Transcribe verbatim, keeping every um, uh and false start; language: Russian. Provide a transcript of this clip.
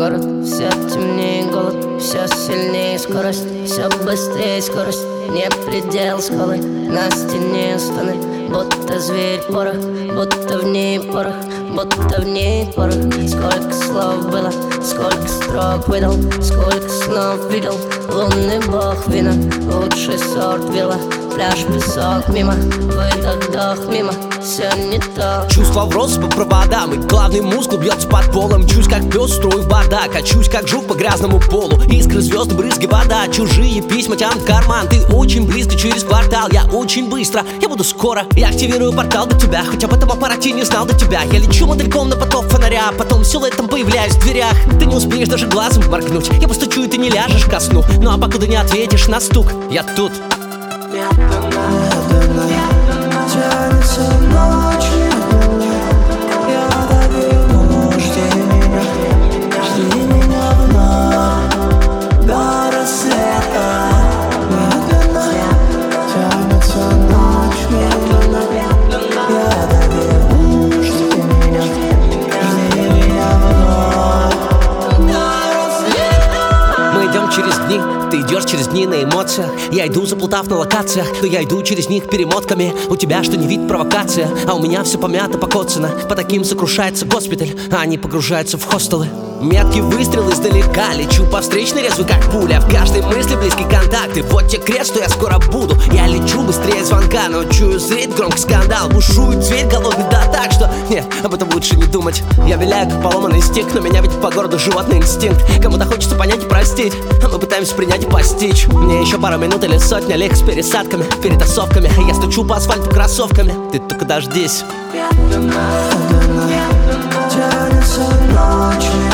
город, все темнее голод, все сильнее скорость, все быстрее скорость, не предел скалы, на стене стоны, будто зверь порох, будто в ней порох, будто в ней порох. Сколько слов было, сколько строк выдал, сколько снов видел, лунный бог вина, лучший сорт вина. Пляж, песок, мимо, выдох, вдох, мимо, все не то. Чувства в рост по проводам, и главный мускул бьется под полом. Чусь как пес, строю в бардак, качусь как жук по грязному полу. Искры, звезды, брызги, вода, чужие письма тянут в карман. Ты очень близко, через квартал, я очень быстро, я буду скоро. Я активирую портал до тебя, хоть об этом аппарате не знал до тебя. Я лечу мотыльком на поток фонаря, потом силуэтом появляюсь в дверях. Ты не успеешь даже глазом моргнуть, я постучу, и ты не ляжешь ко сну. Ну а покуда не ответишь на стук, я тут. Медленно тянется ночь, медленно я добегу. Жди меня, жди меня вновь до рассвета. Медленно тянется ночь, медленно я добегу. Жди меня, жди меня вновь до рассвета. Мы идем через дни, ты идешь через дни на эмоциях. Я иду, заплутав на локациях, но я иду через них перемотками. У тебя что не вид провокация, а у меня все помято, покоцано. По таким сокрушается госпиталь, а они погружаются в хостелы. Меткий выстрел издалека, лечу по встречной резвый как пуля. В каждой мысли близкий контакт, и вот те крест, что я скоро буду. Я лечу быстрее звонка, но чую зреть громкий скандал. Бушует зверь голодный, да так, что нет, об этом лучше не думать. Я виляю как поломанный стик, но меня ведь по городу животный инстинкт. Кому-то хочется понять и простить, а мы пытаемся принять и постичь. Мне еще пару минут или сотня лих с пересадками, перетасовками. Я стучу по асфальту кроссовками, ты только дождись. Медленно тянется ночь.